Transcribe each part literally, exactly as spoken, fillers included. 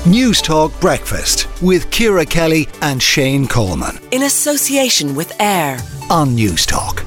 News Talk Breakfast with Ciara Kelly and Shane Coleman. In association with AIR on News Talk.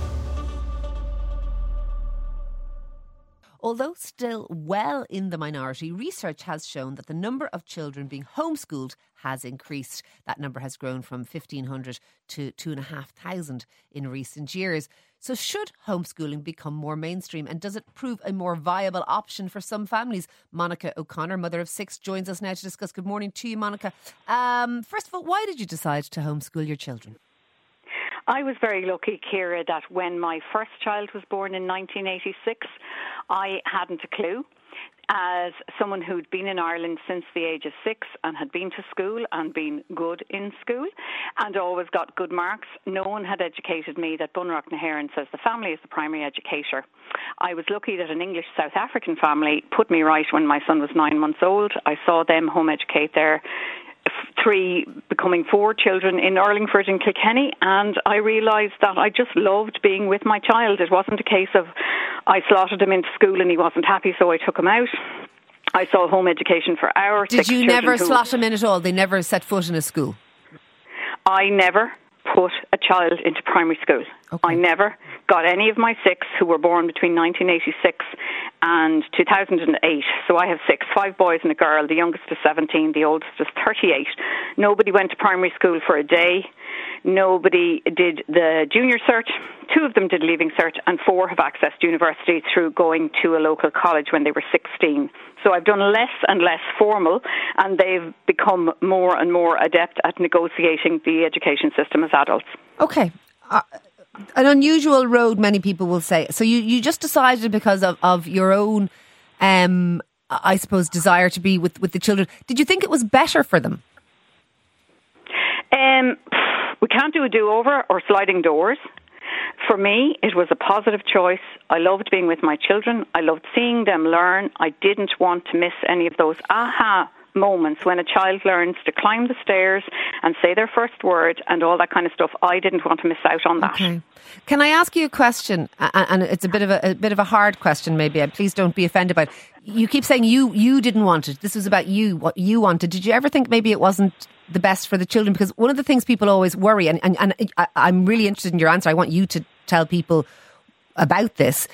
Although still well in the minority, research has shown that the number of children being homeschooled has increased. That number has grown from fifteen hundred to two thousand five hundred in recent years. So should homeschooling become more mainstream, and does it prove a more viable option for some families? Monica O'Connor, mother of six, joins us now to discuss. Good morning to you, Monica. Um, first of all, why did you decide to homeschool your children? I was very lucky, Ciara, that when my first child was born in nineteen eighty-six, I hadn't a clue. As someone who'd been in Ireland since the age of six and had been to school and been good in school and always got good marks, no one had educated me that Bunreacht na hÉireann says the family is the primary educator. I was lucky that an English South African family put me right when my son was nine months old. I saw them home educate their three, becoming four children in Urlingford and Kilkenny, and I realised that I just loved being with my child. It wasn't a case of I slotted him into school and he wasn't happy, so I took him out. I saw home education for our Did six you children never who, slot him in at all? They never set foot in a school? I never put a child into primary school. Okay. I never got any of my six who were born between nineteen eighty-six and two thousand eight. So I have six, five boys and a girl. The youngest is seventeen, the oldest is thirty-eight. Nobody went to primary school for a day. Nobody did the junior cert. Two of them did leaving cert, and four have accessed university through going to a local college when they were sixteen. So I've done less and less formal, and they've become more and more adept at negotiating the education system as adults. Okay. Uh, an unusual road, many people will say. So you, you just decided because of, of your own, um, I suppose, desire to be with, with the children. Did you think it was better for them? Um, we can't do a do-over or sliding doors. For me, it was a positive choice. I loved being with my children. I loved seeing them learn. I didn't want to miss any of those aha moments when a child learns to climb the stairs and say their first word and all that kind of stuff. I didn't want to miss out on that. Okay. Can I ask you a question? And it's a bit of a, a bit of a hard question, maybe. And please don't be offended by it. You keep saying you you didn't want it. This was about you, what you wanted. Did you ever think maybe it wasn't the best for the children? Because one of the things people always worry, and, and, and I, I'm really interested in your answer. I want you to tell people about this,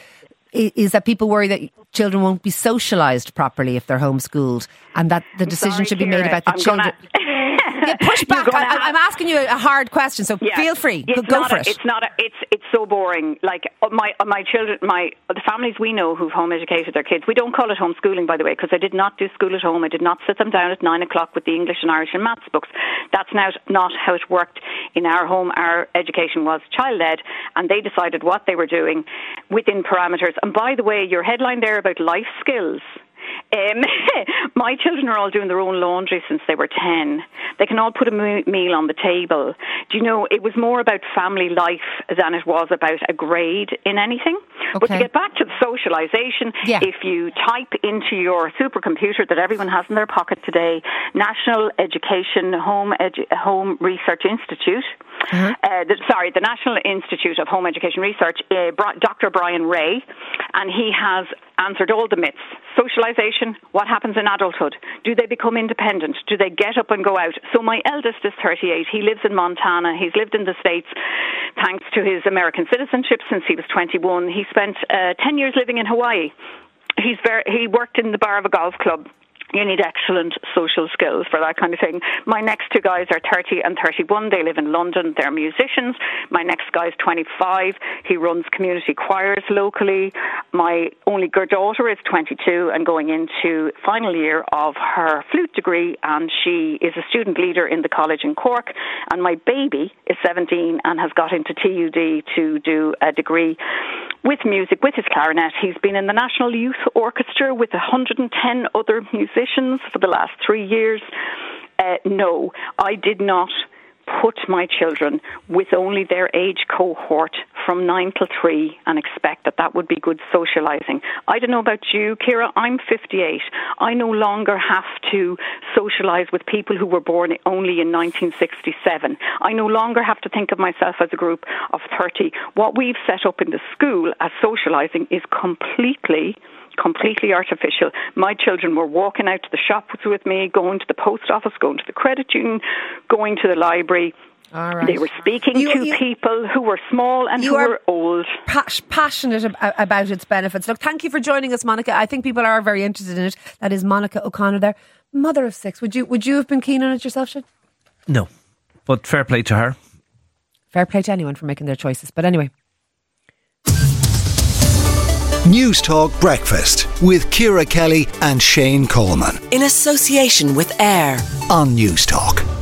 is that people worry that children won't be socialised properly if they're homeschooled, and that the decision Sorry, should be Ciara, made about the I'm children. Gonna... Yeah, push back. I, have... I'm asking you a hard question, so yeah, feel free. It's Go for a, it. It's not. A, it's it's so boring. Like my my children, my the families we know who've home educated their kids. We don't call it homeschooling, by the way, because I did not do school at home. I did not sit them down at nine o'clock with the English and Irish and maths books. That's now not how it worked in our home. Our education was child-led, and they decided what they were doing within parameters. And by the way, your headline there about life skills. Um, my children are all doing their own laundry since they were ten. They can all put a me- meal on the table. Do you know, it was more about family life than it was about a grade in anything. Okay. But to get back to the socialisation, yeah. If you type into your supercomputer that everyone has in their pocket today, National Education Home Edu- Home Research Institute, uh-huh. uh, the, sorry, the National Institute of Home Education Research, uh, Doctor Brian Ray, and he has answered all the myths. Socialisation, what happens in adulthood? Do they become independent? Do they get up and go out? So my eldest is thirty-eight. He lives in Montana. He's lived in the States thanks to his American citizenship since he was twenty-one. He spent uh, ten years living in Hawaii. He's very, he worked in the bar of a golf club. You need excellent social skills for that kind of thing. My next two guys are thirty and thirty-one. They live in London. They're musicians. My next guy is twenty-five. He runs community choirs locally. My only daughter is twenty-two and going into final year of her flute degree, and she is a student leader in the college in Cork. And my baby is seventeen and has got into T U D to do a degree with music, with his clarinet. He's been in the National Youth Orchestra with one hundred ten other musicians for the last three years. Uh, no, I did not put my children with only their age cohort from nine till three and expect that that would be good socialising. I don't know about you, Ciara. I'm fifty-eight. I no longer have to socialise with people who were born only in nineteen sixty-seven. I no longer have to think of myself as a group of thirty. What we've set up in the school as socialising is completely completely artificial. My children were walking out to the shops with me, going to the post office, going to the credit union, going to the library. All right. They were speaking you, to you, people who were small and who were old. Pas- passionate ab- about its benefits. Look, thank you for joining us, Monica. I think people are very interested in it. That is Monica O'Connor there. Mother of six. Would you would you have been keen on it yourself, Sian? No. But fair play to her. Fair play to anyone for making their choices. But anyway. News Talk Breakfast with Ciara Kelly and Shane Coleman. In association with AIR On News Talk.